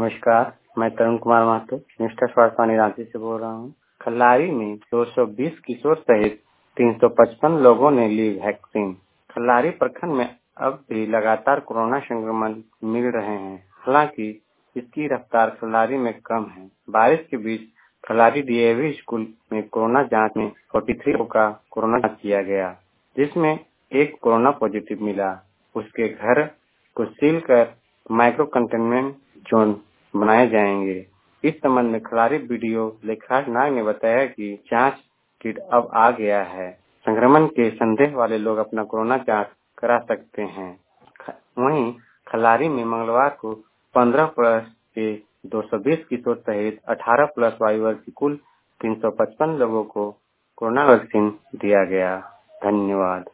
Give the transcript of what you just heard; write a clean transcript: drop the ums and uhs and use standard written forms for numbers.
नमस्कार, मैं तरुण कुमार महतो निष्ठा स्वास्थ्य रांची से बोल रहा हूँ। खल्लारी में 220 किशोर सहित 355 लोगों ने ली वैक्सीन। खल्लारी प्रखंड में अब भी लगातार कोरोना संक्रमण मिल रहे हैं। हालांकि इसकी रफ्तार खल्लारी में कम है। बारिश के बीच खल्लारी डीएवी स्कूल में कोरोना जांच में 43 लोगों का कोरोना जांच किया गया, जिसमें एक कोरोना पॉजिटिव मिला। उसके घर को सील कर माइक्रो कंटेनमेंट जोन बनाए जाएंगे। इस संबंध में खल्लारी बीडीओ लेखराज नाग ने बताया कि जांच किट अब आ गया है। संक्रमण के संदेह वाले लोग अपना कोरोना जांच करा सकते हैं। वहीं खल्लारी में मंगलवार को 15 प्लस के 220 किशोर सहित 18 प्लस आयु वर्ग के कुल 355 लोगों को कोरोना वैक्सीन दिया गया। धन्यवाद।